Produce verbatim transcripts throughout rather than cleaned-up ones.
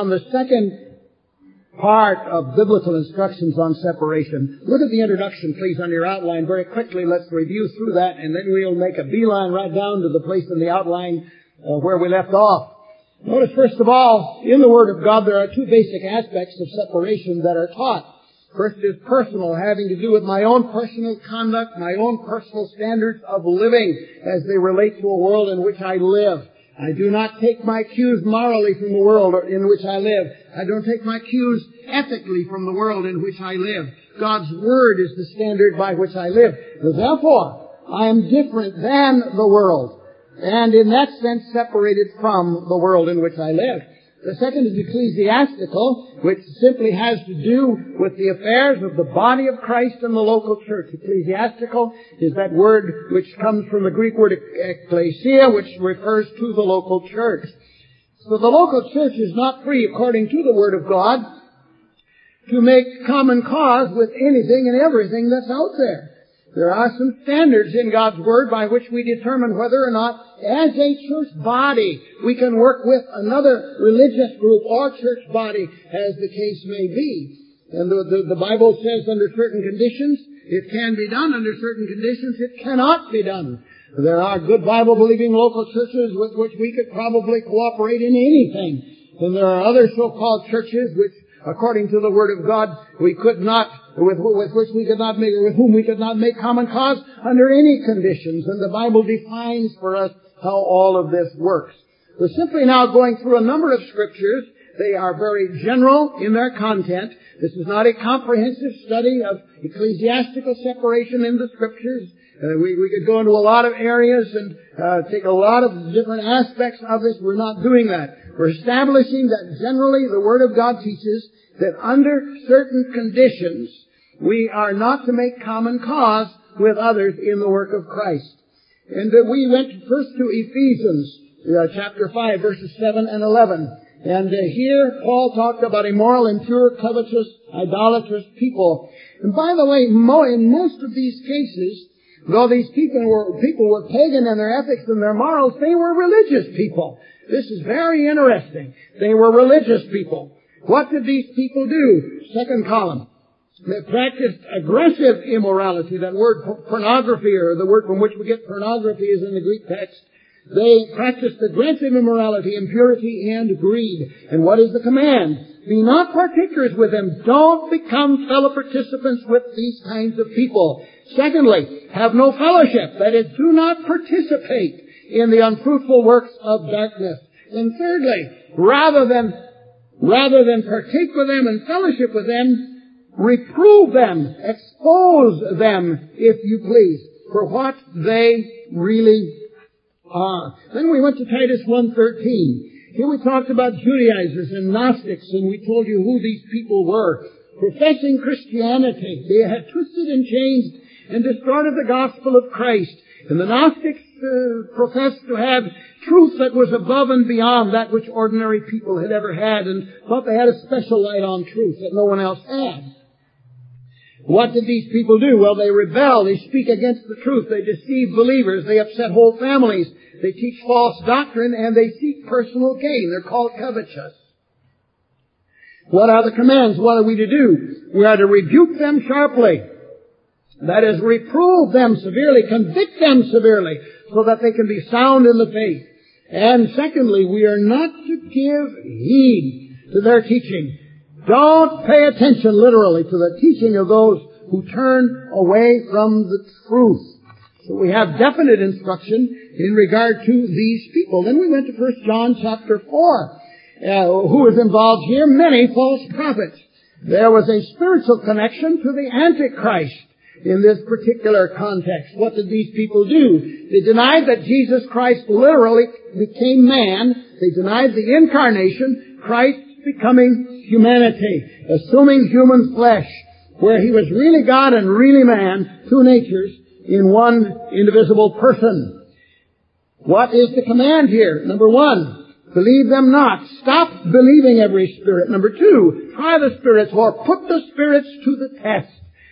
on the second part of biblical instructions on separation. Look at the introduction, please, on your outline. Very quickly, let's review through that, and then we'll make a beeline right down to the place in the outline uh, where we left off. Notice, first of all, in the Word of God, there are two basic aspects of separation that are taught. First is personal, having to do with my own personal conduct, my own personal standards of living as they relate to a world in which I live. I do not take my cues morally from the world in which I live. I don't take my cues ethically from the world in which I live. God's Word is the standard by which I live. Therefore, I am different than the world, and in that sense separated from the world in which I live. The second is ecclesiastical, which simply has to do with the affairs of the body of Christ and the local church. Ecclesiastical is that word which comes from the Greek word ecclesia, which refers to the local church. So the local church is not free, according to the Word of God, to make common cause with anything and everything that's out there. There are some standards in God's Word by which we determine whether or not, as a church body, we can work with another religious group or church body, as the case may be. And the, the, the Bible says under certain conditions, it can be done. Under certain conditions, it cannot be done. There are good Bible-believing local churches with which we could probably cooperate in anything. And there are other so-called churches which, according to the Word of God, we could not, with, with which we could not make, or with whom we could not make common cause under any conditions. And the Bible defines for us how all of this works. We're simply now going through a number of scriptures. They are very general in their content. This is not a comprehensive study of ecclesiastical separation in the scriptures. Uh, we, we could go into a lot of areas and uh, take a lot of different aspects of this. We're not doing that. We're establishing that generally the Word of God teaches that under certain conditions we are not to make common cause with others in the work of Christ. And uh, we went first to Ephesians uh, chapter five, verses seven and eleven. And uh, here Paul talked about immoral, impure, covetous, idolatrous people. And by the way, mo- in most of these cases, though these people were, people were pagan in their ethics and their morals, they were religious people. This is very interesting. They were religious people. What did these people do? Second column. They practiced aggressive immorality. That word pornography, or the word from which we get pornography, is in the Greek text. They practiced aggressive immorality, impurity, and greed. And what is the command? Be not partakers with them. Don't become fellow participants with these kinds of people. Secondly, have no fellowship. That is, do not participate in the unfruitful works of darkness. And thirdly, rather than, rather than partake with them and fellowship with them, reprove them, expose them, if you please, for what they really are. Then we went to Titus one thirteen. Here we talked about Judaizers and Gnostics, and we told you who these people were. Professing Christianity, they had twisted and changed and distorted the gospel of Christ. And the Gnostics uh, professed to have truth that was above and beyond that which ordinary people had ever had, and thought they had a special light on truth that no one else had. What did these people do? Well, they rebel. They speak against the truth. They deceive believers. They upset whole families. They teach false doctrine, and they seek personal gain. They're called covetous. What are the commands? What are we to do? We are to rebuke them sharply. That is, reprove them severely, convict them severely, so that they can be sound in the faith. And secondly, we are not to give heed to their teaching. Don't pay attention, literally, to the teaching of those who turn away from the truth. So we have definite instruction in regard to these people. Then we went to First John chapter four. Uh, who is involved here? Many false prophets. There was a spiritual connection to the Antichrist in this particular context. What did these people do? They denied that Jesus Christ literally became man. They denied the incarnation, Christ becoming humanity, assuming human flesh, where he was really God and really man, two natures in one indivisible person. What is the command here? Number one, believe them not. Stop believing every spirit. Number two, try the spirits, or put the spirits to the test.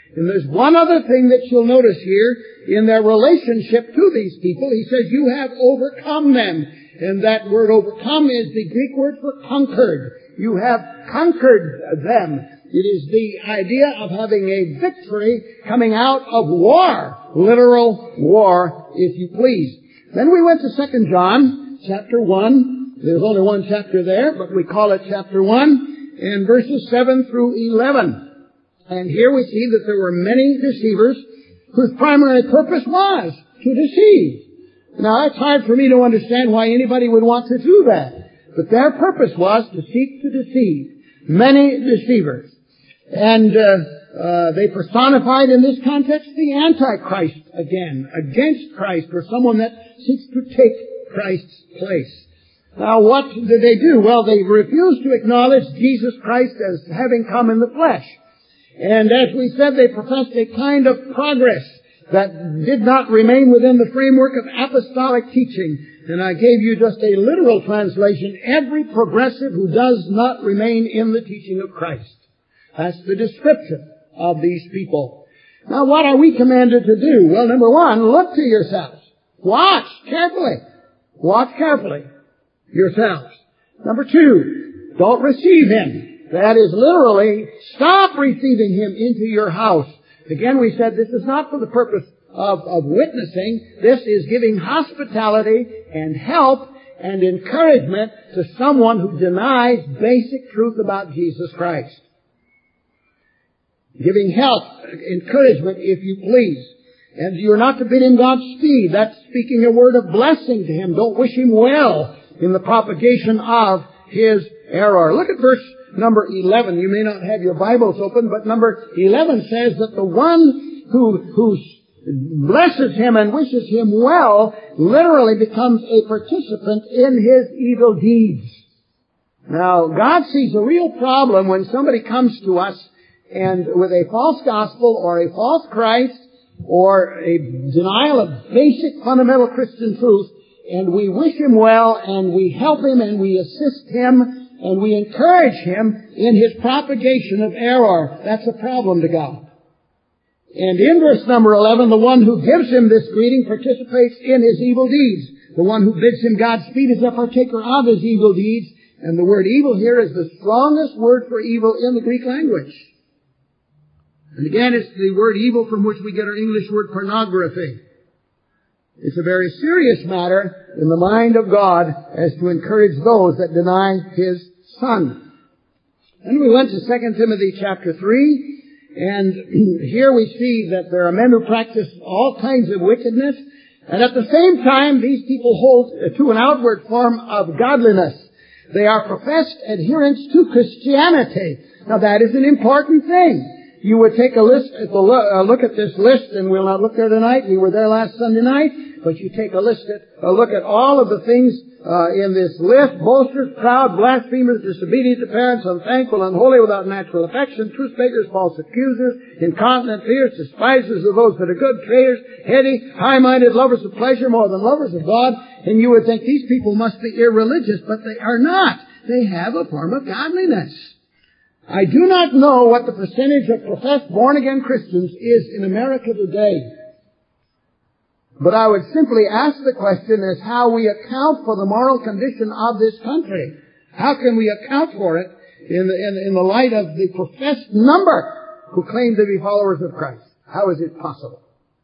And there's one other thing that you'll notice here in their relationship to these people. He says, you have overcome them. And that word overcome is the Greek word for conquered. You have conquered them. It is the idea of having a victory coming out of war. Literal war, if you please. Then we went to Second John, chapter one. There's only one chapter there, but we call it chapter one, and verses seven through eleven. And here we see that there were many deceivers whose primary purpose was to deceive. Now, it's hard for me to understand why anybody would want to do that. But their purpose was to seek to deceive. Many deceivers. And uh, uh, they personified in this context the Antichrist again, against Christ, or someone that seeks to take Christ's place. Now, what did they do? Well, they refused to acknowledge Jesus Christ as having come in the flesh. And as we said, they professed a kind of progress that did not remain within the framework of apostolic teaching. And I gave you just a literal translation, every progressive who does not remain in the teaching of Christ. That's the description of these people. Now, what are we commanded to do? Well, number one, look to yourselves. Watch carefully. Watch carefully yourselves. Number two, don't receive him. That is literally, stop receiving him into your house. Again, we said this is not for the purpose of, of witnessing. This is giving hospitality and help and encouragement to someone who denies basic truth about Jesus Christ. Giving help, encouragement, if you please. And you're not to bid him Godspeed. That's speaking a word of blessing to him. Don't wish him well in the propagation of his error. Look at verse number eleven. You may not have your Bibles open, but number eleven says that the one who, who blesses him and wishes him well literally becomes a participant in his evil deeds. Now, God sees a real problem when somebody comes to us and with a false gospel or a false Christ or a denial of basic fundamental Christian truth, and we wish him well and we help him and we assist him and we encourage him in his propagation of error. That's a problem to God. And in verse number eleven, the one who gives him this greeting participates in his evil deeds. The one who bids him Godspeed is a partaker of his evil deeds. And the word evil here is the strongest word for evil in the Greek language. And again, it's the word evil from which we get our English word pornography. It's a very serious matter in the mind of God as to encourage those that deny his Son. And we went to Second Timothy chapter three, and here we see that there are men who practice all kinds of wickedness, and at the same time these people hold to an outward form of godliness. They are professed adherents to Christianity. Now that is an important thing. You would take a list, a look at this list, and we'll not look there tonight. We were there last Sunday night, but you take a list, a look at all of the things uh, in this list: boasters, proud, blasphemers, disobedient to parents, unthankful, unholy, without natural affection, truth speakers, false accusers, incontinent, fierce, despisers of those that are good, traitors, heady, high-minded, lovers of pleasure more than lovers of God. And you would think these people must be irreligious, but they are not. They have a form of godliness. I do not know what the percentage of professed born-again Christians is in America today. But I would simply ask the question as how we account for the moral condition of this country. How can we account for it in the, in, in the light of the professed number who claim to be followers of Christ? How is it possible?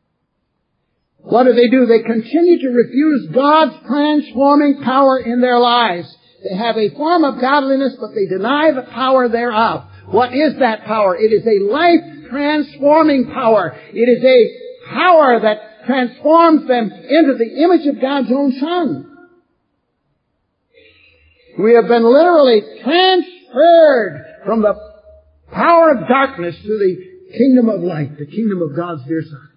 What do they do? They continue to refuse God's transforming power in their lives. They have a form of godliness, but they deny the power thereof. What is that power? It is a life-transforming power. It is a power that transforms them into the image of God's own Son. We have been literally transferred from the power of darkness to the kingdom of light, the kingdom of God's dear Son.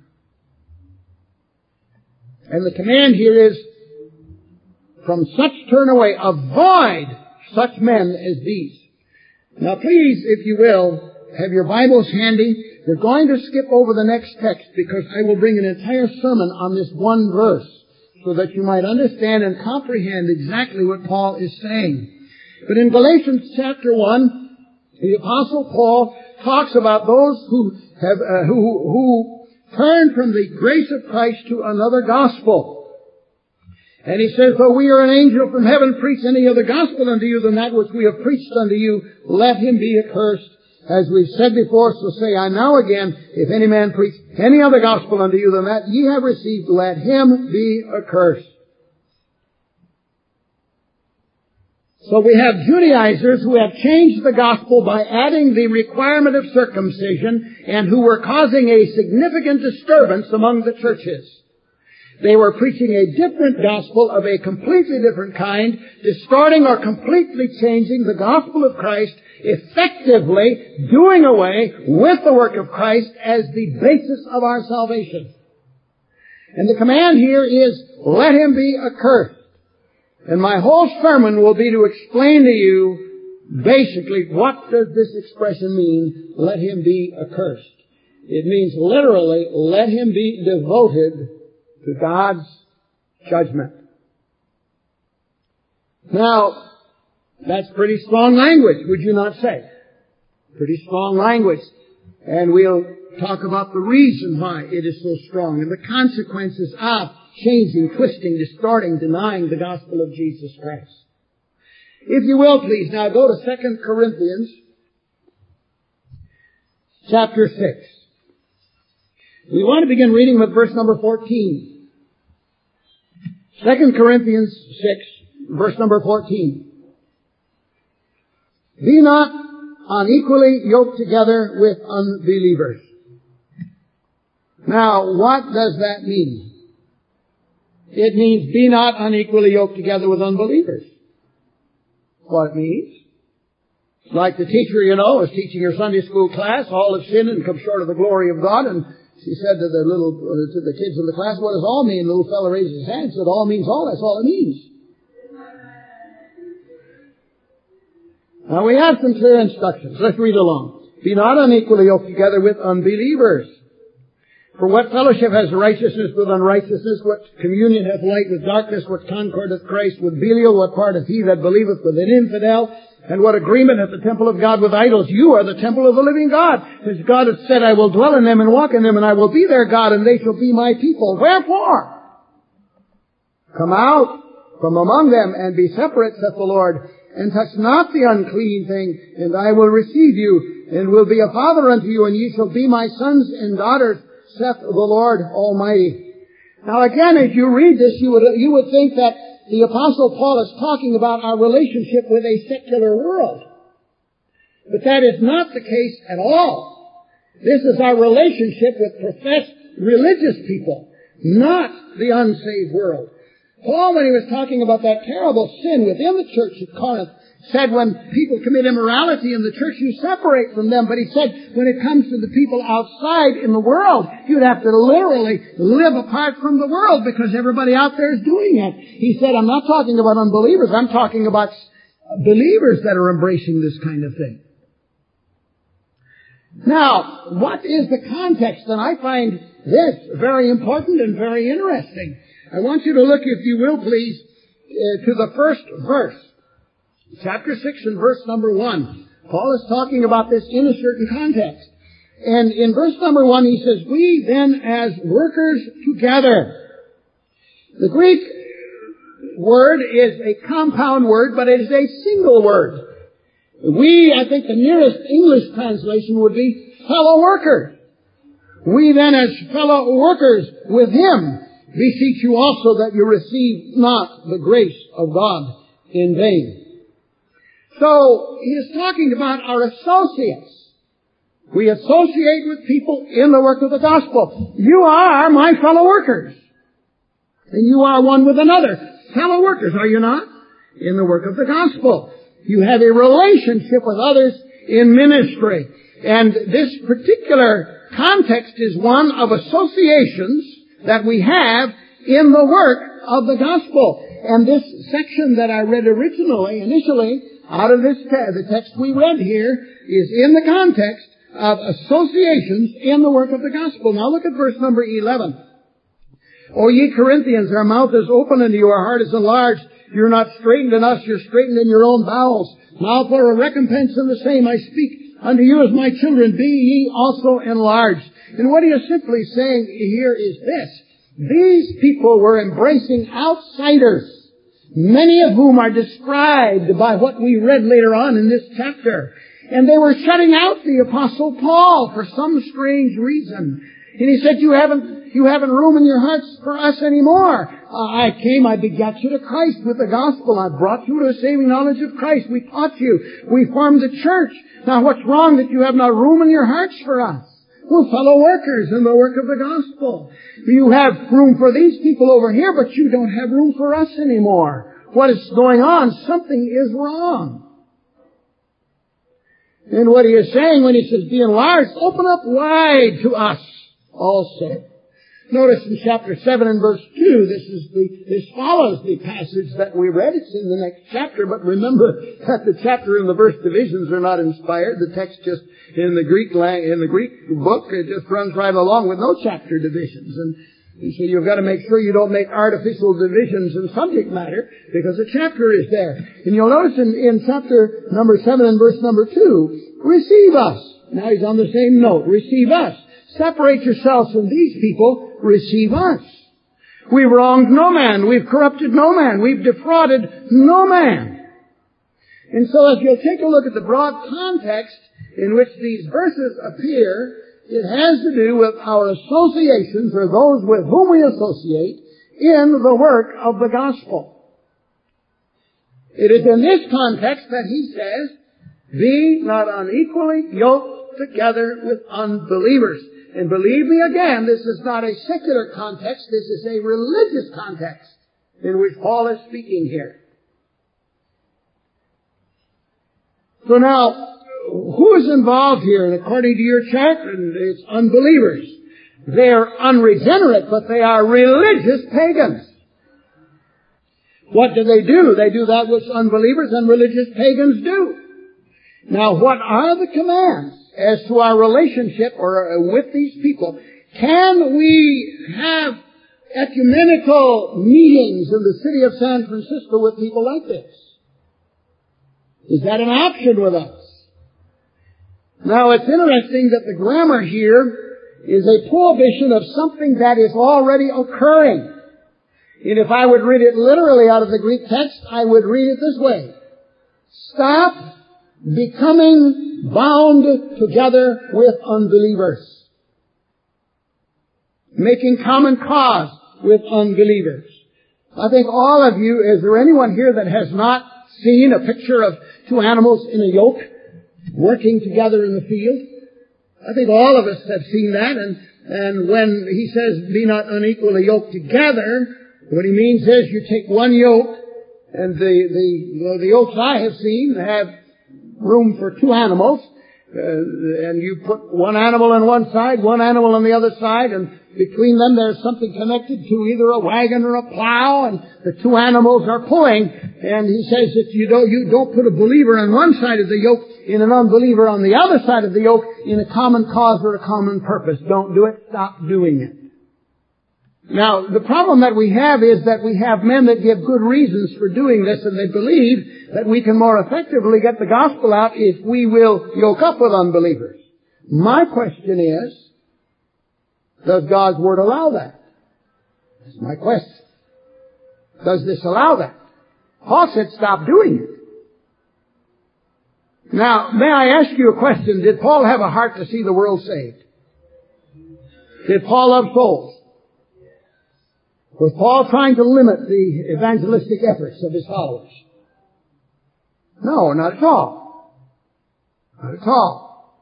And the command here is, from such turn away, avoid such men as these. Now please, if you will, have your Bibles handy. We're going to skip over the next text because I will bring an entire sermon on this one verse so that you might understand and comprehend exactly what Paul is saying. But in Galatians chapter one, the Apostle Paul talks about those who have, uh, who, who turn from the grace of Christ to another gospel. And he says, though we are an angel from heaven preach any other gospel unto you than that which we have preached unto you, let him be accursed. As we've said before, so say I now again, if any man preach any other gospel unto you than that ye have received, let him be accursed. So we have Judaizers who have changed the gospel by adding the requirement of circumcision and who were causing a significant disturbance among the churches. They were preaching a different gospel of a completely different kind, distorting or completely changing the gospel of Christ, effectively doing away with the work of Christ as the basis of our salvation. And the command here is, let him be accursed. And my whole sermon will be to explain to you basically what does this expression mean, let him be accursed. It means literally, let him be devoted to God's judgment. Now, that's pretty strong language, would you not say? Pretty strong language. And we'll talk about the reason why it is so strong and the consequences of changing, twisting, distorting, denying the gospel of Jesus Christ. If you will, please, now go to Second Corinthians chapter six. We want to begin reading with verse number fourteen. Second Corinthians six, verse number fourteen. Be not unequally yoked together with unbelievers. Now, what does that mean? It means be not unequally yoked together with unbelievers. What it means? Like the teacher, you know, is teaching her Sunday school class, all have sinned and come short of the glory of God, and she said to the little, to the kids in the class, what does all mean? The little fellow raised his hand and said, all means all, that's all it means. Now we have some clear instructions. Let's read along. Be not unequally yoked together with unbelievers. For what fellowship has righteousness with unrighteousness? What communion hath light with darkness? What concord hath Christ with Belial? What part hath he that believeth with an infidel? And what agreement hath the temple of God with idols? You are the temple of the living God. As God hath said, I will dwell in them and walk in them, and I will be their God, and they shall be my people. Wherefore? Come out from among them and be separate, saith the Lord, and touch not the unclean thing, and I will receive you, and will be a father unto you, and ye shall be my sons and daughters, saith the Lord Almighty. Now again, as you read this, you would, you would think that the Apostle Paul is talking about our relationship with a secular world. But that is not the case at all. This is our relationship with professed religious people, not the unsaved world. Paul, when he was talking about that terrible sin within the church at Corinth, said when people commit immorality in the church, you separate from them. But he said when it comes to the people outside in the world, you'd have to literally live apart from the world because everybody out there is doing it. He said, I'm not talking about unbelievers. I'm talking about believers that are embracing this kind of thing. Now, what is the context? And I find this very important and very interesting. I want you to look, if you will, please, uh, to the first verse. Chapter six and verse number one. Paul is talking about this in a certain context. And in verse number one he says, we then as workers together. The Greek word is a compound word, but it is a single word. We, I think the nearest English translation would be fellow workers. We then as fellow workers with him beseech you also that you receive not the grace of God in vain. So, he is talking about our associates. We associate with people in the work of the gospel. You are my fellow workers. And you are one with another. Fellow workers, are you not? In the work of the gospel. You have a relationship with others in ministry. And this particular context is one of associations that we have in the work of the gospel. And this section that I read originally, initially, out of this te- the text we read here, is in the context of associations in the work of the gospel. Now look at verse number eleven. O ye Corinthians, our mouth is open unto you, our heart is enlarged. You're not straitened in us, you're straitened in your own bowels. Now for a recompense in the same I speak unto you as my children, be ye also enlarged. And what he is simply saying here is this. These people were embracing outsiders, many of whom are described by what we read later on in this chapter. And they were shutting out the Apostle Paul for some strange reason. And he said, you haven't, you haven't room in your hearts for us anymore. Uh, I came, I begat you to Christ with the gospel. I brought you to a saving knowledge of Christ. We taught you. We formed a church. Now what's wrong that you have not room in your hearts for us? We're fellow workers in the work of the gospel. You have room for these people over here, but you don't have room for us anymore. What is going on? Something is wrong. And what he is saying when he says, be enlarged, open up wide to us also. Notice in chapter seven and verse two, this is the, this follows the passage that we read. It's in the next chapter, but remember that the chapter and the verse divisions are not inspired. The text just in the Greek lang- in the Greek book, it just runs right along with no chapter divisions. And, and so you've got to make sure you don't make artificial divisions in subject matter, because the chapter is there. And you'll notice in, in chapter number seven and verse number two, receive us. Now he's on the same note. Receive us. Separate yourselves from these people. Receive us. We've wronged no man. We've corrupted no man. We've defrauded no man. And so if you'll take a look at the broad context in which these verses appear, it has to do with our associations, or those with whom we associate, in the work of the gospel. It is in this context that he says, be not unequally yoked together with unbelievers. And believe me again, this is not a secular context, this is a religious context in which Paul is speaking here. So now, who is involved here? And according to your chart, it's unbelievers. They are unregenerate, but they are religious pagans. What do they do? They do that which unbelievers and religious pagans do. Now, what are the commands as to our relationship or with these people? Can we have ecumenical meetings in the city of San Francisco with people like this? Is that an option with us? Now, it's interesting that the grammar here is a prohibition of something that is already occurring. And if I would read it literally out of the Greek text, I would read it this way. Stop becoming bound together with unbelievers. Making common cause with unbelievers. I think all of you, is there anyone here that has not seen a picture of two animals in a yoke working together in the field? I think all of us have seen that, and, and when he says, be not unequally yoked together, what he means is you take one yoke, and the, the, the yokes I have seen have room for two animals, uh, and you put one animal on one side, one animal on the other side, and between them there's something connected to either a wagon or a plow, and the two animals are pulling, and he says that you don't, you don't put a believer on one side of the yoke and an unbeliever on the other side of the yoke in a common cause or a common purpose. Don't do it. Stop doing it. Now, the problem that we have is that we have men that give good reasons for doing this, and they believe that we can more effectively get the gospel out if we will yoke up with unbelievers. My question is, does God's Word allow that? That's my question. Does this allow that? Paul said stop doing it. Now, may I ask you a question? Did Paul have a heart to see the world saved? Did Paul love souls? Was Paul trying to limit the evangelistic efforts of his followers? No, not at all. Not at all.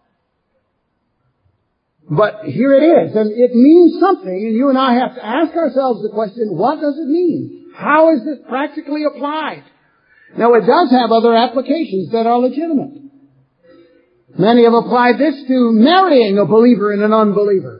But here it is, and it means something, and you and I have to ask ourselves the question, what does it mean? How is this practically applied? Now, it does have other applications that are legitimate. Many have applied this to marrying a believer and an unbeliever.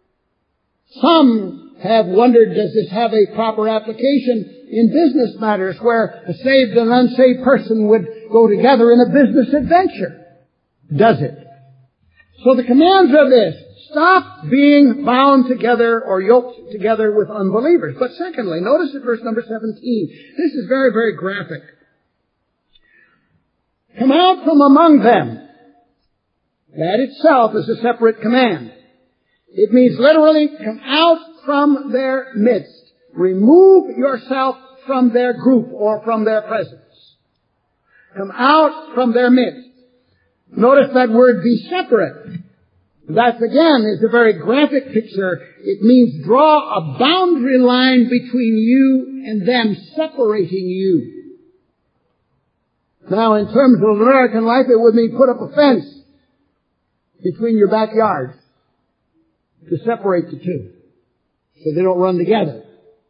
Some have wondered, does this have a proper application in business matters where a saved and unsaved person would go together in a business adventure? Does it? So the commands of this, stop being bound together or yoked together with unbelievers. But secondly, notice at verse number seventeen. This is very, very graphic. Come out from among them That itself is a separate command. It means literally, come out from their midst. Remove yourself from their group or from their presence. Come out from their midst. Notice that word, be separate. That again is a very graphic picture. It means draw a boundary line between you and them, separating you. Now in terms of American life, it would mean put up a fence between your backyards to separate the two so they don't run together.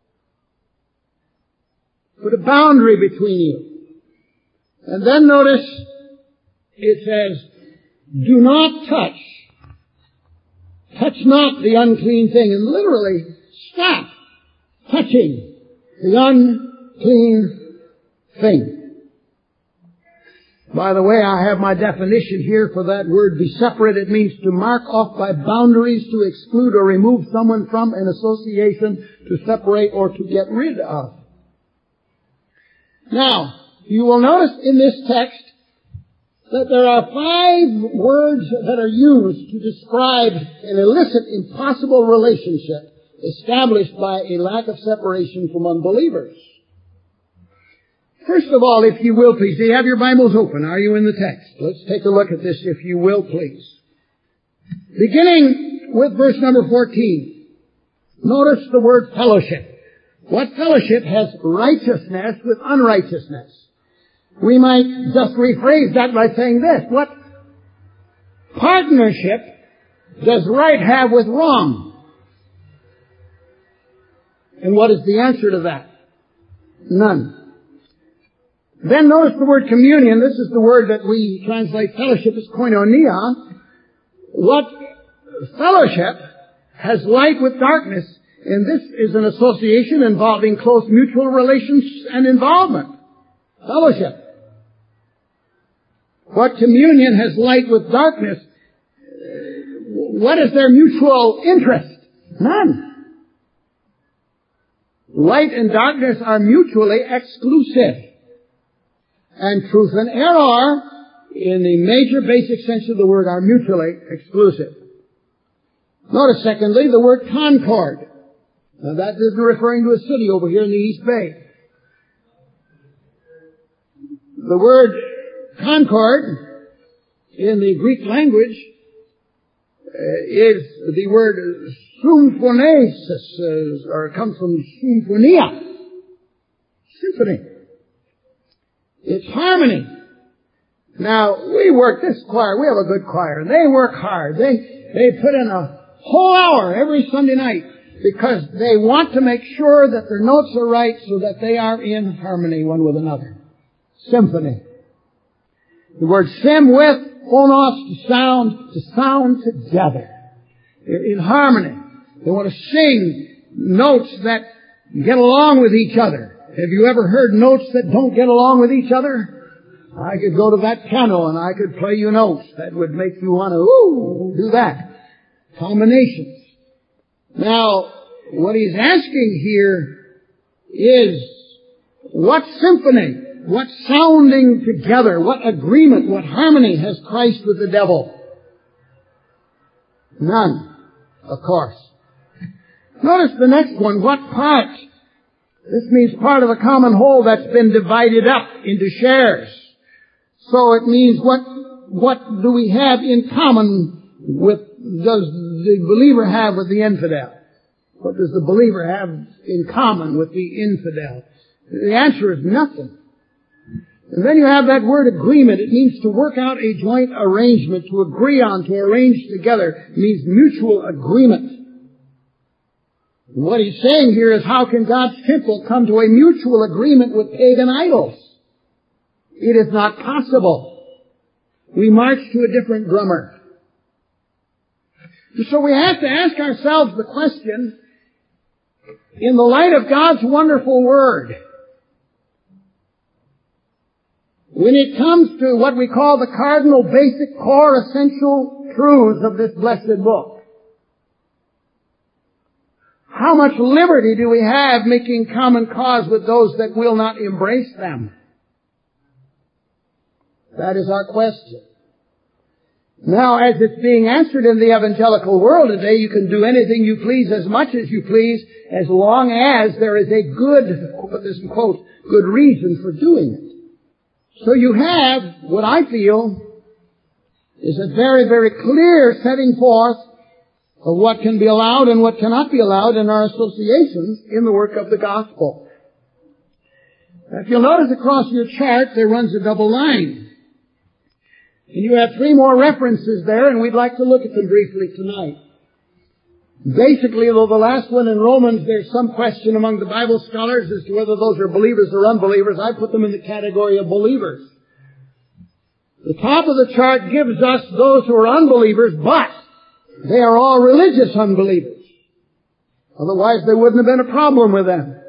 Put a boundary between you. And then notice it says, do not touch. Touch not the unclean thing. And literally, stop touching the unclean thing. By the way, I have my definition here for that word, be separate. It means to mark off by boundaries, to exclude or remove someone from an association, to separate or to get rid of. Now, you will notice in this text that there are five words that are used to describe an illicit, impossible relationship established by a lack of separation from unbelievers. First of all, if you will, please, do you have your Bibles open? Are you in the text? Let's take a look at this, if you will, please. Beginning with verse number fourteen. Notice the word fellowship. What fellowship has righteousness with unrighteousness? We might just rephrase that by saying this. What partnership does right have with wrong? And what is the answer to that? None. Then notice the word communion. This is the word that we translate fellowship as koinonia. What fellowship has light with darkness? And this is an association involving close mutual relations and involvement. Fellowship. What communion has light with darkness? What is their mutual interest? None. Light and darkness are mutually exclusive. And truth and error, in the major basic sense of the word, are mutually exclusive. Notice, secondly, the word concord. Now, that isn't referring to a city over here in the East Bay. The word concord in the Greek language uh, is the word symphonesis, uh, or it comes from symphonia. Symphony. It's harmony. Now, we work this choir. We have a good choir. They work hard. They, they put in a whole hour every Sunday night because they want to make sure that their notes are right so that they are in harmony one with another. Symphony. The word sim with, phonos, to sound, to sound together. They're in harmony. They want to sing notes that get along with each other. Have you ever heard notes that don't get along with each other? I could go to that piano and I could play you notes that would make you want to, ooh, do that. Combinations. Now, what he's asking here is, what symphony, what sounding together, what agreement, what harmony has Christ with the devil? None, of course. Notice the next one, what part? This means part of a common whole that's been divided up into shares. So it means what, what do we have in common with, does the believer have with the infidel? What does the believer have in common with the infidel? The answer is nothing. And then you have that word agreement. It means to work out a joint arrangement, to agree on, to arrange together. It means mutual agreement. What he's saying here is, how can God's temple come to a mutual agreement with pagan idols? It is not possible. We march to a different drummer. So we have to ask ourselves the question, in the light of God's wonderful Word, when it comes to what we call the cardinal, basic, core, essential truths of this blessed book, how much liberty do we have making common cause with those that will not embrace them? That is our question. Now, as it's being answered in the evangelical world today, you can do anything you please as much as you please as long as there is a good, put this in quotes, good reason for doing it. So you have what I feel is a very, very clear setting forth of what can be allowed and what cannot be allowed in our associations in the work of the gospel. If you'll notice across your chart, there runs a double line. And you have three more references there, and we'd like to look at them briefly tonight. Basically, though the last one in Romans, there's some question among the Bible scholars as to whether those are believers or unbelievers. I put them in the category of believers. The top of the chart gives us those who are unbelievers, but they are all religious unbelievers. Otherwise, there wouldn't have been a problem with them.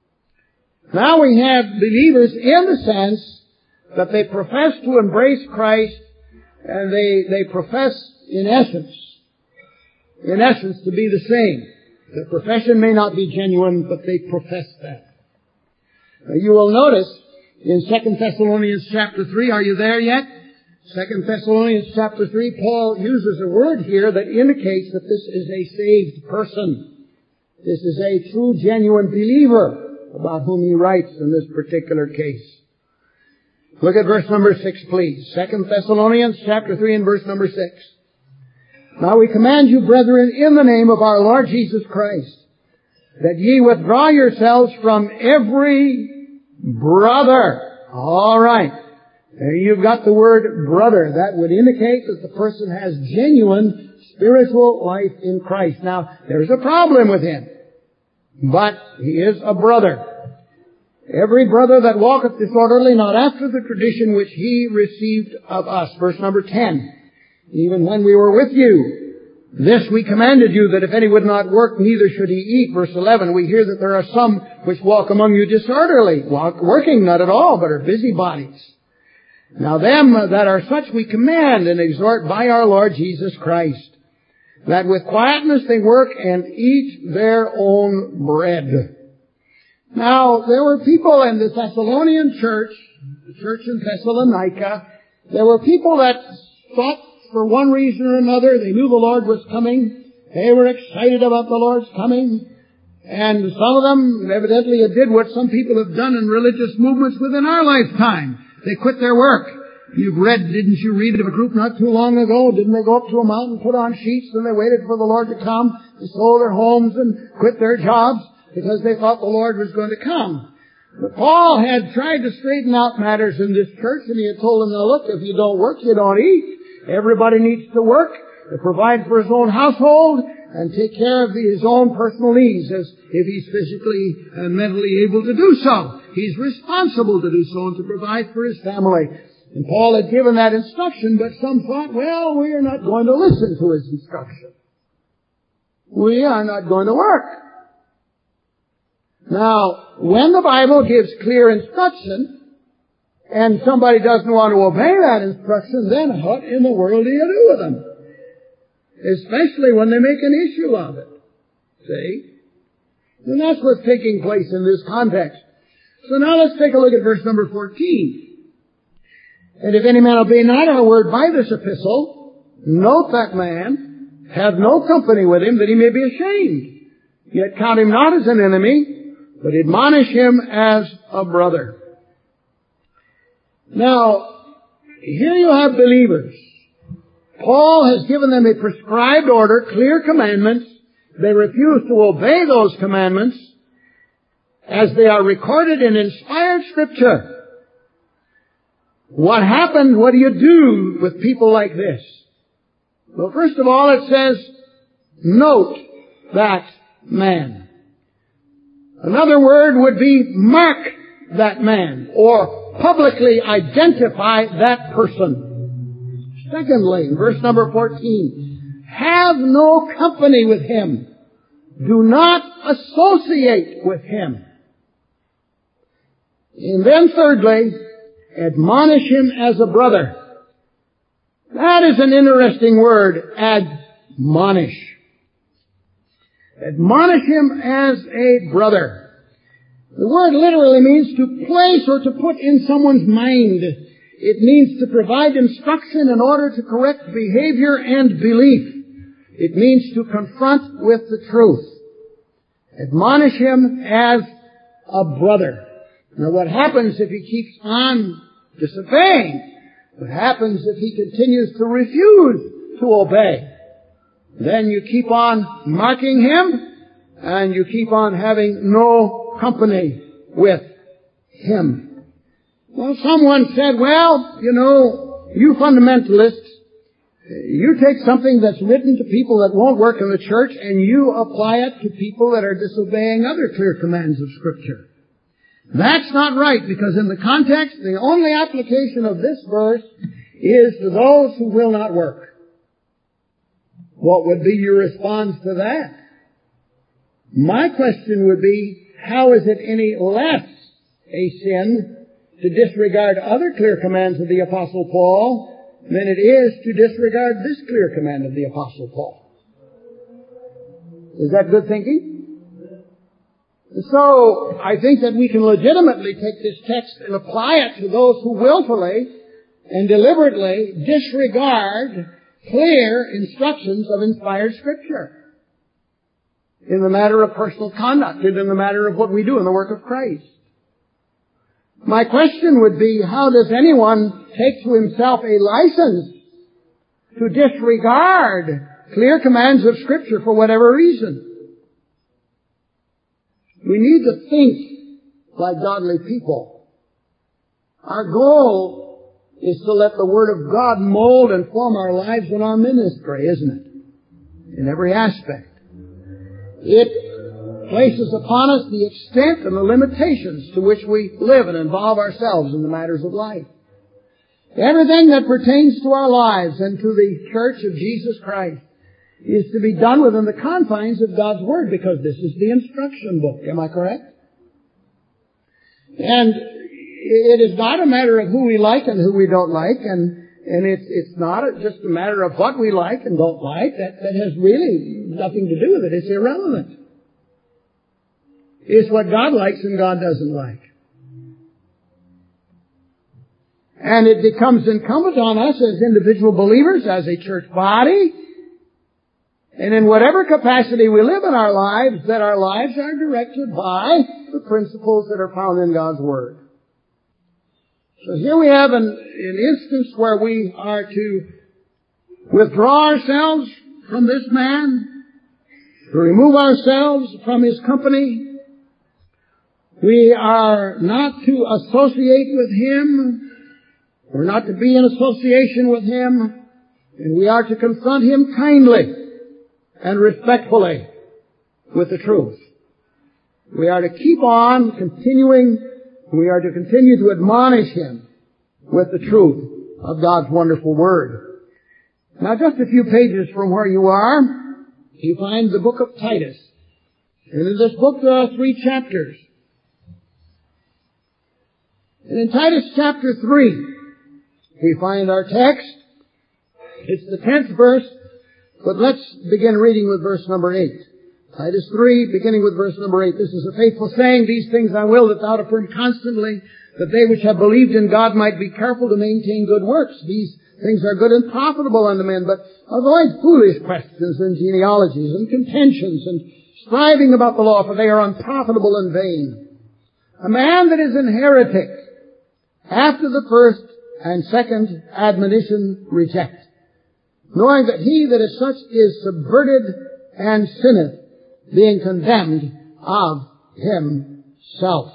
Now we have believers in the sense that they profess to embrace Christ, and they, they profess in essence, in essence to be the same. Their profession may not be genuine, but they profess that. Now you will notice in Second Thessalonians chapter three, are you there yet? Second Thessalonians chapter three, Paul uses a word here that indicates that this is a saved person. This is a true, genuine believer about whom he writes in this particular case. Look at verse number six, please. Second Thessalonians chapter three and verse number six. Now we command you, brethren, in the name of our Lord Jesus Christ, that ye withdraw yourselves from every brother. All right. There you've got the word brother. That would indicate that the person has genuine spiritual life in Christ. Now, there's a problem with him, but he is a brother. Every brother that walketh disorderly, not after the tradition which he received of us. Verse number ten. Even when we were with you, this we commanded you, that if any would not work, neither should he eat. Verse eleven, we hear that there are some which walk among you disorderly, walk, working not at all, but are busybodies. Now them that are such we command and exhort by our Lord Jesus Christ, that with quietness they work and eat their own bread. Now, there were people in the Thessalonian church, the church in Thessalonica, there were people that thought for one reason or another, they knew the Lord was coming, they were excited about the Lord's coming, and some of them evidently did what some people have done in religious movements within our lifetime. They quit their work. You've read, didn't you read of a group not too long ago? Didn't they go up to a mountain, put on sheets, and they waited for the Lord to come? They sold their homes and quit their jobs because they thought the Lord was going to come. But Paul had tried to straighten out matters in this church, and he had told them, now look, if you don't work, you don't eat. Everybody needs to work to provide for his own household and take care of his own personal needs as if he's physically and mentally able to do so. He's responsible to do so and to provide for his family. And Paul had given that instruction, but some thought, well, we are not going to listen to his instruction. We are not going to work. Now, when the Bible gives clear instruction, and somebody doesn't want to obey that instruction, then what in the world do you do with them? Especially when they make an issue of it. See? And that's what's taking place in this context. So now let's take a look at verse number fourteen. And if any man obey not our word by this epistle, note that man, have no company with him, that he may be ashamed. Yet count him not as an enemy, but admonish him as a brother. Now, here you have believers. Paul has given them a prescribed order, clear commandments. They refuse to obey those commandments as they are recorded in inspired Scripture. What happened? What do you do with people like this? Well, first of all, it says, note that man. Another word would be mark that man, or publicly identify that person. Secondly, verse number fourteen, have no company with him. Do not associate with him. And then thirdly, admonish him as a brother. That is an interesting word, admonish. Admonish him as a brother. The word literally means to place or to put in someone's mind. It means to provide instruction in order to correct behavior and belief. It means to confront with the truth. Admonish him as a brother. Now what happens if he keeps on disobeying? What happens if he continues to refuse to obey? Then you keep on marking him, and you keep on having no company with him. Well, someone said, well, you know, you fundamentalists, you take something that's written to people that won't work in the church and you apply it to people that are disobeying other clear commands of Scripture. That's not right, because in the context, the only application of this verse is to those who will not work. What would be your response to that? My question would be, how is it any less a sin to disregard other clear commands of the Apostle Paul than it is to disregard this clear command of the Apostle Paul? Is that good thinking? So, I think that we can legitimately take this text and apply it to those who willfully and deliberately disregard clear instructions of inspired Scripture in the matter of personal conduct and in the matter of what we do in the work of Christ. My question would be, how does anyone take to himself a license to disregard clear commands of Scripture for whatever reason? We need to think like godly people. Our goal is to let the Word of God mold and form our lives and our ministry, isn't it? In every aspect. It places upon us the extent and the limitations to which we live and involve ourselves in the matters of life. Everything that pertains to our lives and to the Church of Jesus Christ is to be done within the confines of God's Word, because this is the instruction book. Am I correct? And it is not a matter of who we like and who we don't like, and and it's it's not just a matter of what we like and don't like. That that has really nothing to do with it. It's irrelevant. It's what God likes and God doesn't like. And it becomes incumbent on us as individual believers, as a church body, and in whatever capacity we live in our lives, that our lives are directed by the principles that are found in God's Word. So here we have an, an instance where we are to withdraw ourselves from this man, to remove ourselves from his company. We are not to associate with him. We're not to be in association with him. And we are to confront him kindly and respectfully with the truth. We are to keep on continuing, we are to continue to admonish him with the truth of God's wonderful Word. Now, just a few pages from where you are, you find the book of Titus. And in this book there are three chapters. And in Titus chapter three, we find our text. It's the tenth verse. But let's begin reading with verse number eight. Titus three, beginning with verse number eight. This is a faithful saying, these things I will that thou affirm constantly, that they which have believed in God might be careful to maintain good works. These things are good and profitable unto men, but avoid foolish questions and genealogies and contentions and striving about the law, for they are unprofitable and vain. A man that is an heretic, after the first and second admonition reject, knowing that he that is such is subverted and sinneth, being condemned of himself.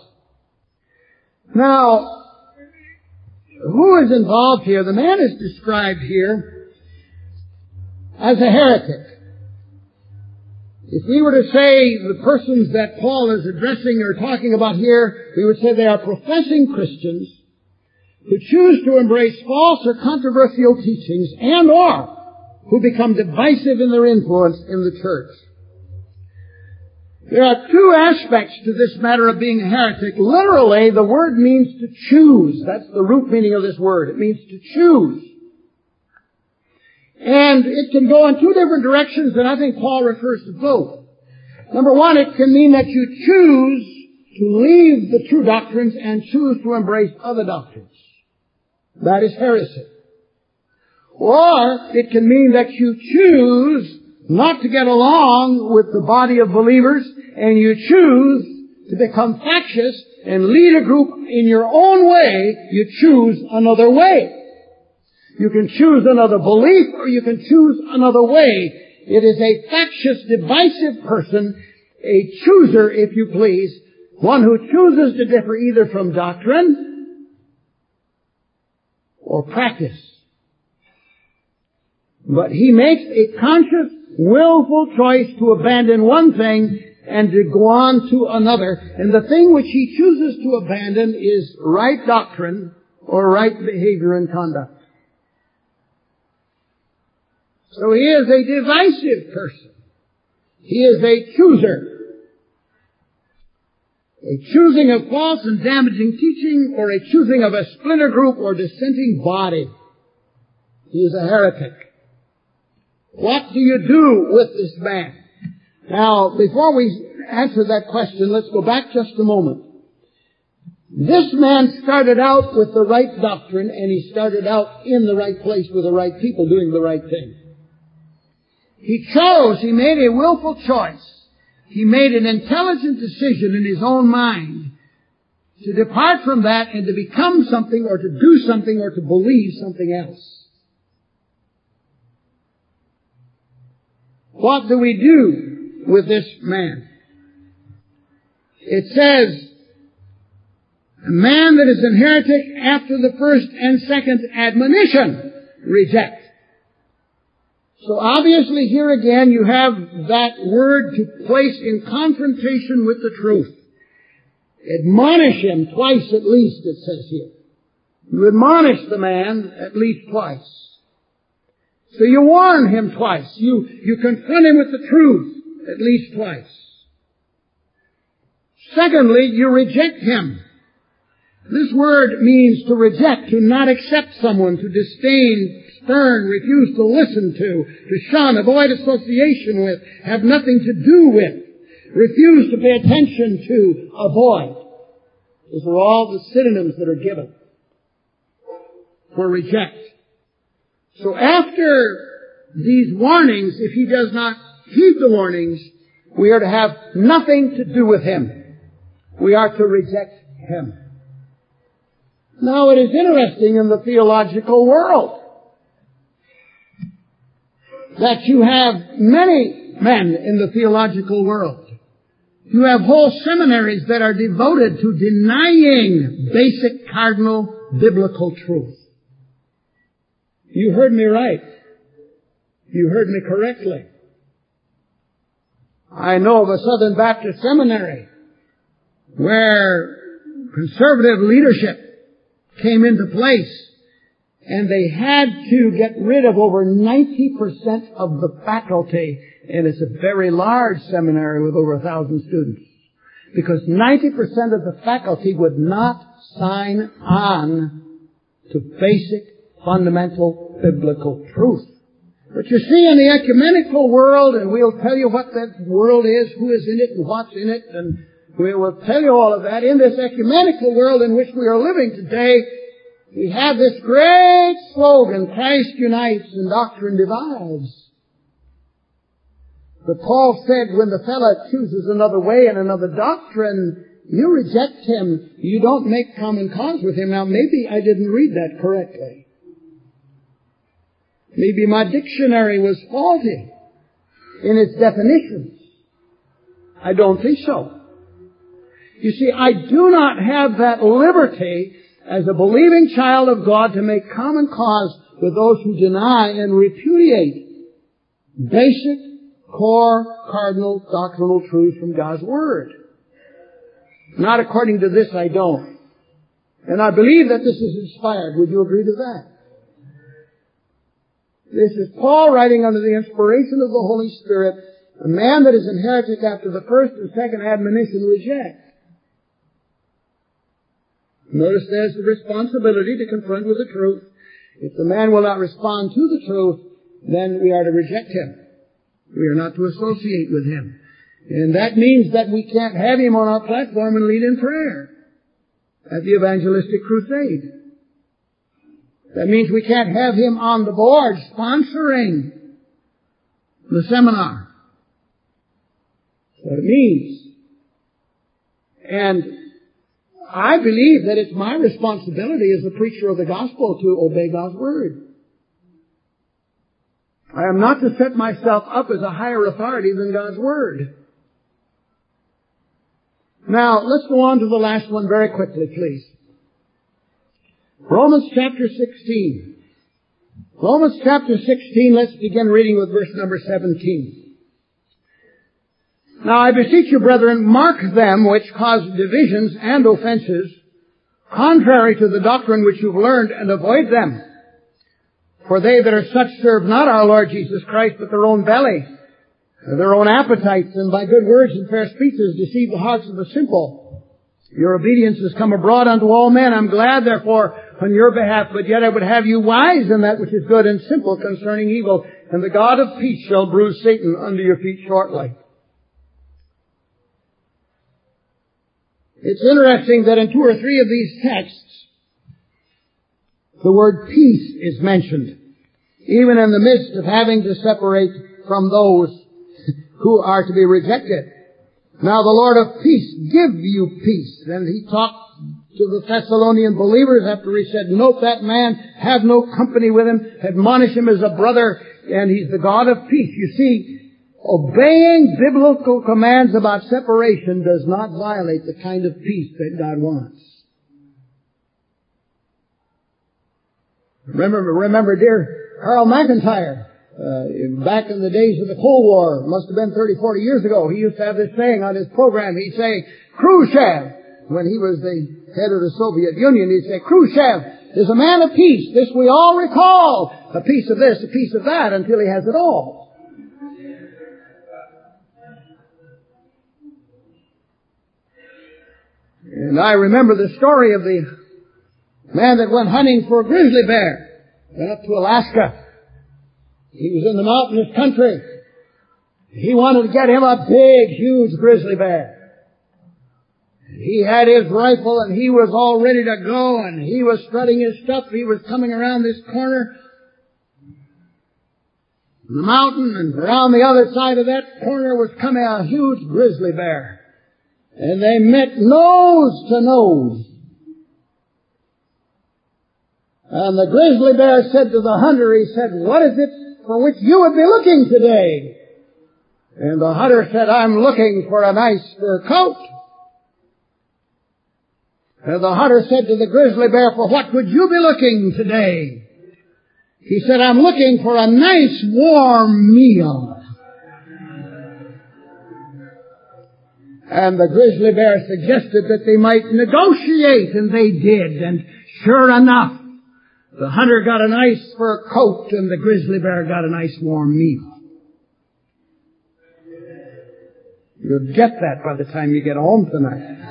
Now, who is involved here? The man is described here as a heretic. If we were to say the persons that Paul is addressing or talking about here, we would say they are professing Christians who choose to embrace false or controversial teachings and or who become divisive in their influence in the church. There are two aspects to this matter of being a heretic. Literally, the word means to choose. That's the root meaning of this word. It means to choose. And it can go in two different directions, and I think Paul refers to both. Number one, it can mean that you choose to leave the true doctrines and choose to embrace other doctrines. That is heresy. Or it can mean that you choose not to get along with the body of believers, and you choose to become factious and lead a group in your own way. You choose another way. You can choose another belief, or you can choose another way. It is a factious, divisive person, a chooser, if you please, one who chooses to differ either from doctrine or practice. But he makes a conscious, willful choice to abandon one thing and to go on to another. And the thing which he chooses to abandon is right doctrine or right behavior and conduct. So he is a divisive person. He is a chooser. A choosing of false and damaging teaching, or a choosing of a splinter group or dissenting body. He is a heretic. What do you do with this man? Now, before we answer that question, let's go back just a moment. This man started out with the right doctrine, and he started out in the right place with the right people doing the right thing. He chose, he made a willful choice. He made an intelligent decision in his own mind to depart from that and to become something or to do something or to believe something else. What do we do with this man? It says, a man that is an heretic after the first and second admonition, reject. So obviously here again you have that word to place in confrontation with the truth. Admonish him twice at least, it says here. You admonish the man at least twice. So you warn him twice. You, you confront him with the truth at least twice. Secondly, you reject him. This word means to reject, to not accept someone, to disdain, spurn, refuse to listen to, to shun, avoid association with, have nothing to do with, refuse to pay attention to, avoid. Those are all the synonyms that are given for reject. So after these warnings, if he does not heed the warnings, we are to have nothing to do with him. We are to reject him. Now it is interesting in the theological world that you have many men in the theological world. You have whole seminaries that are devoted to denying basic cardinal biblical truth. You heard me right. You heard me correctly. I know of a Southern Baptist seminary where conservative leadership came into place, and they had to get rid of over ninety percent of the faculty, and it's a very large seminary with over a thousand students, because ninety percent of the faculty would not sign on to basic, fundamental biblical truth. But you see, in the ecumenical world, and we'll tell you what that world is, who is in it, and what's in it, and we will tell you all of that. In this ecumenical world in which we are living today, we have this great slogan, Christ unites and doctrine divides. But Paul said when the fellow chooses another way and another doctrine, you reject him. You don't make common cause with him. Now maybe I didn't read that correctly. Maybe my dictionary was faulty in its definitions. I don't think so. You see, I do not have that liberty as a believing child of God to make common cause with those who deny and repudiate basic, core, cardinal, doctrinal truths from God's Word. Not according to this, I don't. And I believe that this is inspired. Would you agree to that? This is Paul writing under the inspiration of the Holy Spirit. A man that is an heretic after the first and second admonition rejects. Notice there's the responsibility to confront with the truth. If the man will not respond to the truth, then we are to reject him. We are not to associate with him. And that means that we can't have him on our platform and lead in prayer at the evangelistic crusade. That means we can't have him on the board sponsoring the seminar. That's what it means. And I believe that it's my responsibility as a preacher of the gospel to obey God's word. I am not to set myself up as a higher authority than God's word. Now, let's go on to the last one very quickly, please. Romans chapter sixteen. Romans chapter sixteen, let's begin reading with verse number seventeen. Now I beseech you, brethren, mark them which cause divisions and offenses, contrary to the doctrine which you've learned, and avoid them. For they that are such serve not our Lord Jesus Christ, but their own belly, their own appetites, and by good words and fair speeches deceive the hearts of the simple. Your obedience has come abroad unto all men. I'm glad, therefore, on your behalf, but yet I would have you wise in that which is good and simple concerning evil. And the God of peace shall bruise Satan under your feet shortly. It's interesting that in two or three of these texts, the word peace is mentioned, even in the midst of having to separate from those who are to be rejected. Now the Lord of peace give you peace. Then he talked to the Thessalonian believers after he said, note that man, have no company with him, admonish him as a brother, and he's the God of peace. You see, obeying biblical commands about separation does not violate the kind of peace that God wants. Remember, remember dear Harold McIntyre, uh, back in the days of the Cold War, must have been thirty, forty years ago, he used to have this saying on his program. He'd say, Khrushchev, when he was the head of the Soviet Union, he'd say, Khrushchev is a man of peace. This we all recall. A piece of this, a piece of that, until he has it all. And I remember the story of the man that went hunting for a grizzly bear. Went up to Alaska. He was in the mountainous country. He wanted to get him a big, huge grizzly bear. He had his rifle and he was all ready to go and he was strutting his stuff. He was coming around this corner in the mountain, and around the other side of that corner was coming a huge grizzly bear. And they met nose to nose. And the grizzly bear said to the hunter, he said, what is it for which you would be looking today? And the hunter said, I'm looking for a nice fur coat. And the hunter said to the grizzly bear, for what would you be looking today? He said, I'm looking for a nice warm meal. And the grizzly bear suggested that they might negotiate, and they did. And sure enough, the hunter got a nice fur coat and the grizzly bear got a nice warm meal. You'll get that by the time you get home tonight.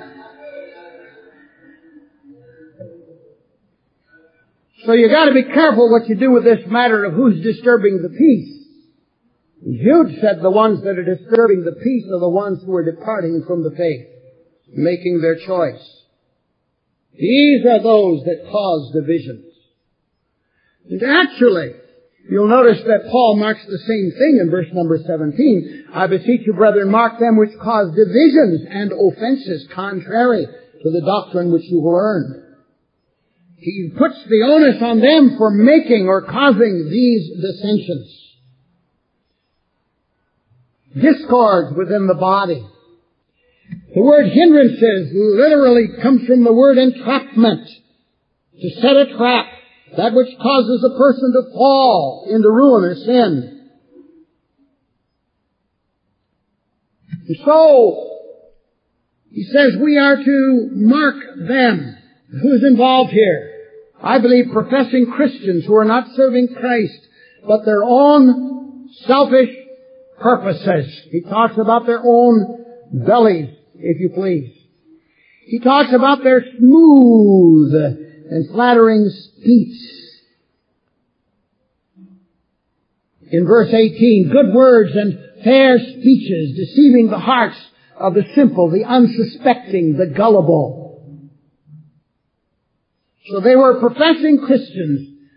So you got to be careful what you do with this matter of who's disturbing the peace. Jude said the ones that are disturbing the peace are the ones who are departing from the faith, making their choice. These are those that cause divisions. And actually, you'll notice that Paul marks the same thing in verse number seventeen. I beseech you, brethren, mark them which cause divisions and offenses contrary to the doctrine which you learned. He puts the onus on them for making or causing these dissensions. Discords within the body. The word hindrances literally comes from the word entrapment. To set a trap. That which causes a person to fall into ruin or sin. And so, he says we are to mark them. Who's involved here? I believe professing Christians who are not serving Christ, but their own selfish purposes. He talks about their own bellies, if you please. He talks about their smooth and flattering speech. In verse eighteen, good words and fair speeches, deceiving the hearts of the simple, the unsuspecting, the gullible. So they were professing Christians,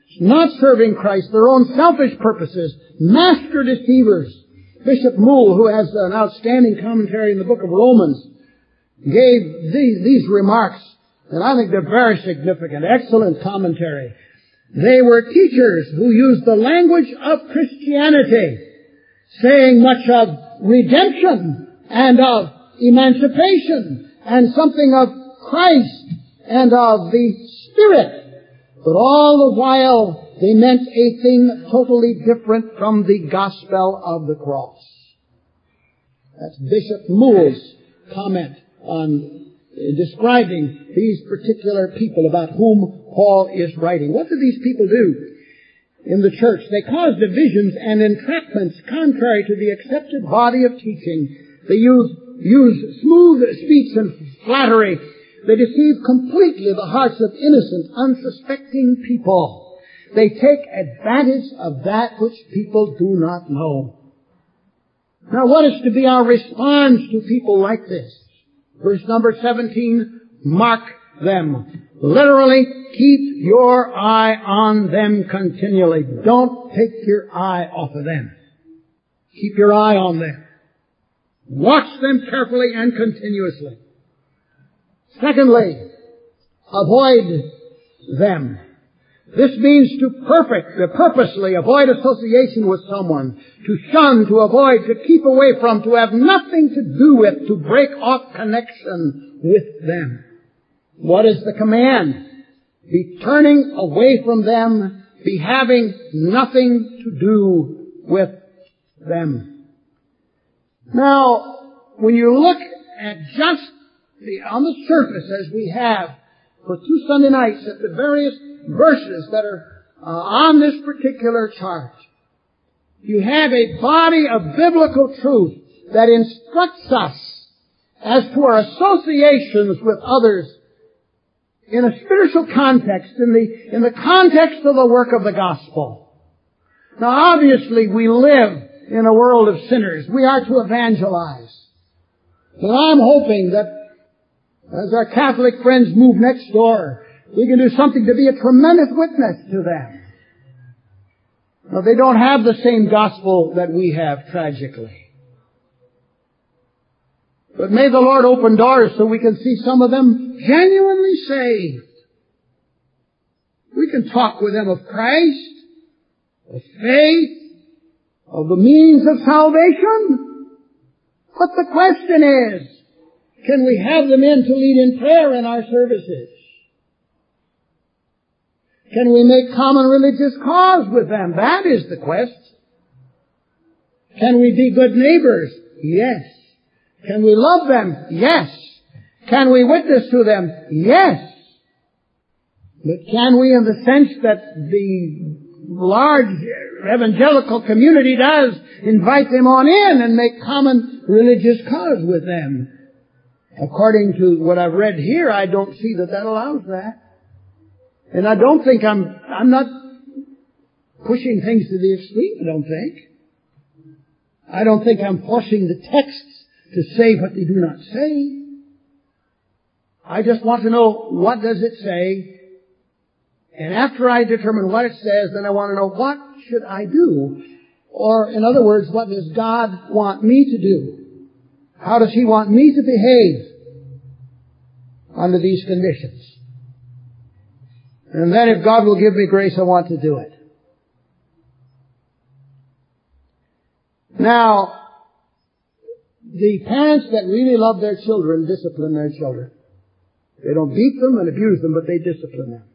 not serving Christ, their own selfish purposes, master deceivers. Bishop Moule, who has an outstanding commentary in the book of Romans, gave these, these remarks, and I think they're very significant. Excellent commentary. They were teachers who used the language of Christianity, saying much of redemption and of emancipation and something of Christ and of the Spirit. But all the while they meant a thing totally different from the gospel of the cross. That's Bishop Moule's comment on describing these particular people about whom Paul is writing. What do these people do in the church? They cause divisions and entrapments contrary to the accepted body of teaching. They use, use smooth speech and flattery. They deceive completely the hearts of innocent, unsuspecting people. They take advantage of that which people do not know. Now, what is to be our response to people like this? Verse number seventeen, mark them. Literally, keep your eye on them continually. Don't take your eye off of them. Keep your eye on them. Watch them carefully and continuously. Secondly, avoid them. This means to perfect, to purposely avoid association with someone, to shun, to avoid, to keep away from, to have nothing to do with, to break off connection with them. What is the command? Be turning away from them, be having nothing to do with them. Now, when you look at just the, on the surface as we have for two Sunday nights at the various verses that are uh, on this particular chart, you have a body of biblical truth that instructs us as to our associations with others in a spiritual context, in the, in the context of the work of the gospel. Now obviously we live in a world of sinners. We are to evangelize. And I'm hoping that as our Catholic friends move next door, we can do something to be a tremendous witness to them. Now, they don't have the same gospel that we have, tragically. But may the Lord open doors so we can see some of them genuinely saved. We can talk with them of Christ, of faith, of the means of salvation. But the question is, can we have them in to lead in prayer in our services? Can we make common religious cause with them? That is the quest. Can we be good neighbors? Yes. Can we love them? Yes. Can we witness to them? Yes. But can we, in the sense that the large evangelical community does, invite them on in and make common religious cause with them? According to what I've read here, I don't see that that allows that. And I don't think I'm, I'm not pushing things to the extreme, I don't think. I don't think I'm forcing the texts to say what they do not say. I just want to know, what does it say? And after I determine what it says, then I want to know, what should I do? Or, in other words, what does God want me to do? How does He want me to behave under these conditions? And then if God will give me grace, I want to do it. Now, the parents that really love their children discipline their children. They don't beat them and abuse them, but they discipline them.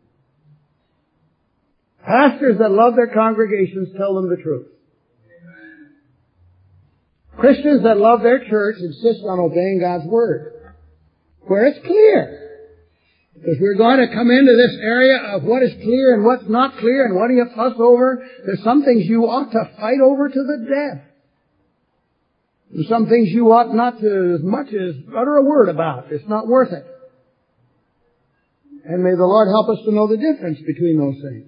Pastors that love their congregations tell them the truth. Christians that love their church insist on obeying God's Word, where it's clear. Because we're going to come into this area of what is clear and what's not clear and what do you fuss over. There's some things you ought to fight over to the death. There's some things you ought not to as much as utter a word about. It's not worth it. And may the Lord help us to know the difference between those things.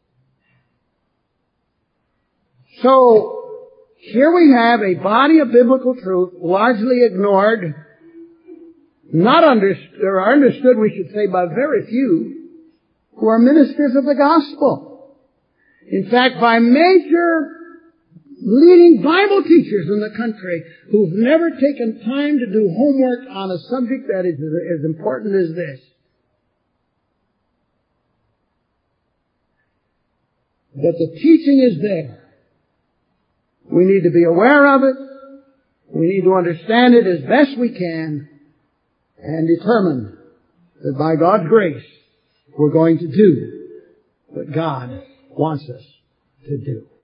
So, here we have a body of biblical truth largely ignored, not understood, or understood, we should say, by very few who are ministers of the gospel. In fact, by major leading Bible teachers in the country who've never taken time to do homework on a subject that is as important as this. But the teaching is there. We need to be aware of it. We need to understand it as best we can and determine that by God's grace we're going to do what God wants us to do.